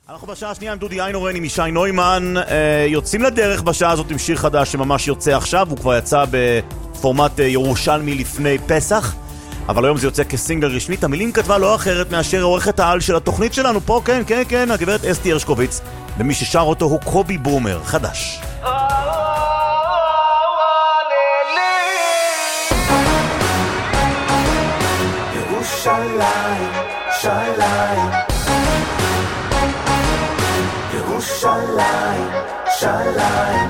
אנחנו בשעה השנייה עם דודי איינורן עם ישי נוימן, יוצאים לדרך בשעה הזאת עם שיר חדש שממש יוצא עכשיו, הוא כבר יצא בפורמט ירושלמי לפני פסח, אבל היום זה יוצא כסינגל רשמית. המילים כתבה לא אחרת מאשר עורכת העל של התוכנית שלנו פה, כן, הגברת אסתי הרשקוביץ, ומי ששר אותו הוא קובי ברומר, חדש. ירושלים, ירושלים, ירושלים, ירושלים.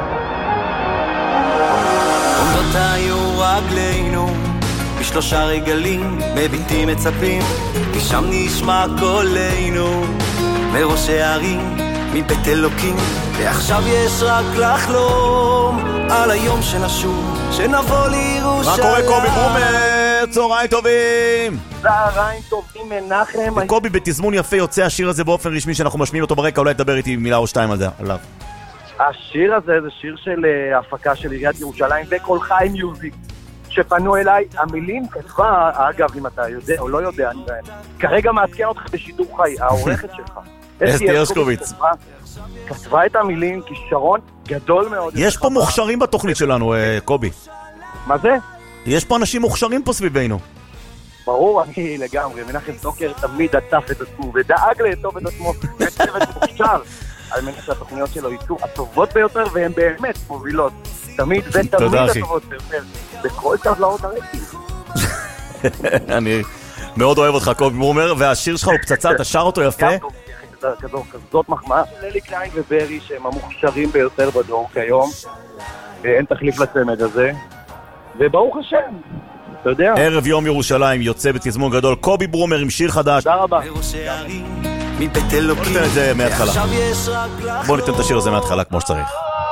עומדות היו רגלינו בשלושה רגלים, מביטים מצפים, כי שם נשמע קולנו מראשי הערים, מבית אלוקים. ועכשיו יש רק לחלום על היום שנשוב, שנבוא לירושלים. מה קורה קובי ברומר? צהריים טובים. צהריים טובים מנחם. וקובי בתזמון יפה יוצא השיר הזה באופן רשמי שאנחנו משמיעים אותו ברקע, אולי תדבר איתי מילה או שתיים על זה עליו. השיר הזה זה שיר של הפקה של עיריית ירושלים וכל חי מיוזיק שפנו אליי. המילים כתבה, אגב אם אתה יודע או לא יודע, אני כרגע מעדכן אותך בשידור חי, העורכת שלך אסתי הרשקוביץ כתבה את המילים, כישרון גדול מאוד. יש פה מוכשרים בתוכנית שלנו, קובי. מה זה? יש פה אנשים מוכשרים פה סביבנו. ברור, אני לגמרי. מנחם סוקר תמיד עטף את עצמו ודאג לאטוף את עצמו וצוות מוכשר על מנת שהתוכניות שלו ייצאו הטובות ביותר, והן באמת מובילות תמיד ותמיד הטובות ביותר בכל טבלאות הרייטינג. אני מאוד אוהב אותך קובי ברומר, והשיר שלך הוא פצצה, אתה שר אותו יפה. כזאת מחמאה. ללי קליין וברי שהם המוכשרים ביותר בדור כיום, אין תחליף לצמד הזה, וברוך השם, אתה יודע. ערב יום ירושלים יוצא בתזמון גדול, קובי ברומר עם שיר חדש. תודה רבה. מבית אלוקים. בוא ניתן את זה מההתחלה. בוא ניתן את השיר הזה מההתחלה כמו שצריך.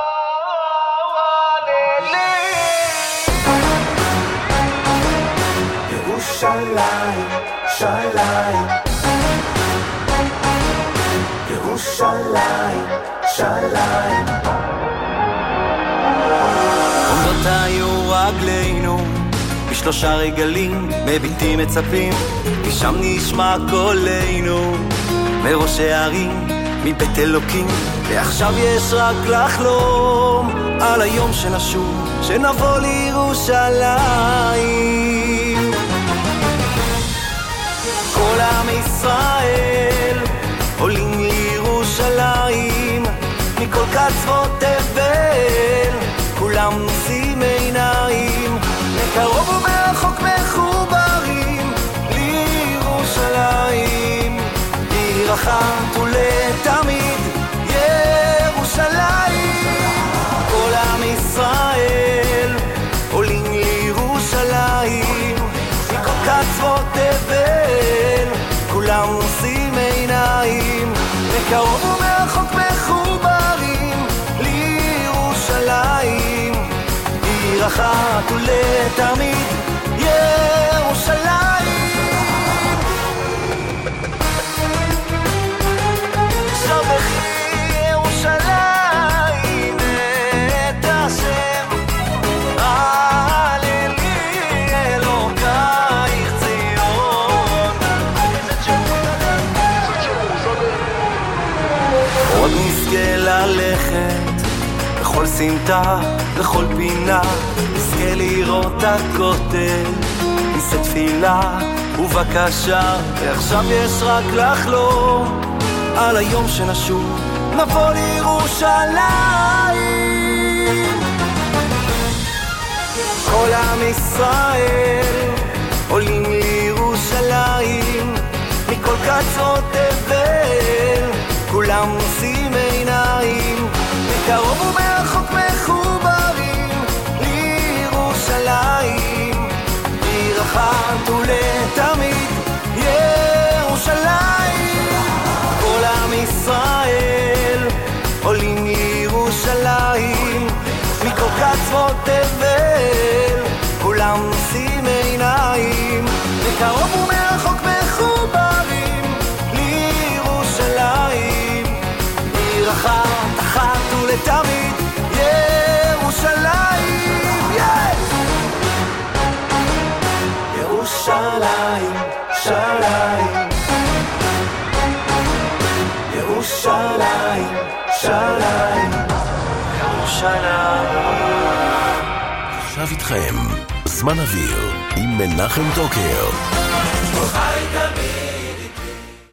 ירושלים, ירושלים, ירושלים, ירושלים. עומדות היו רגלינו בשלושה רגלים, מביטים מצפים, כי שם נשמע קולנו מראשי הערים, מבית אלוקים. ועכשיו יש רק לחלום על היום שנשוב, שנבוא לירושלים. כל עם ישראל עולים לירושלים, מכל קצוות תבל כולם נושאים עיניים, מקרוב ומרחוק מחוברים לירושלים. עיר אחת ולתמיד ירושלים. כל עם ישראל עולים לירושלים, מכל קצוות תבל כולם נושאים עיניים, מקרוב ומרחוק מחוברים לירושלים. עיר אחת ולתמיד ירושלים. שבחי ירושלים את השם, הללי אלוקייך ציון. עוד נזכה ללכת בכל סמטה, בכל פינה, נזכה לראות הכותל, נישא תפילה ובקשה. ועכשיו יש רק לחלום על היום שנשוב, נבוא לירושלים. כל עם ישראל עולים לירושלים, מכל קצוות תבל כולם נושאים עיניים, מקרוב ומרחוק מחוברים לירושלים. עיר אחת ולתמיד ירושלים. כל עם ישראל עולים לירושלים, מכל קצוות תבל כולם נושאים עיניים, מקרוב ומרחוק מחוברים לירושלים. עיר אחת ולתמיד ירושלים. ירושלים, ירושלים, ירושלים. ירושלים, ירושלים, ירושלים. עכשיו איתכם, זמן אוויר, עם מנחם דוקר. חי תמיד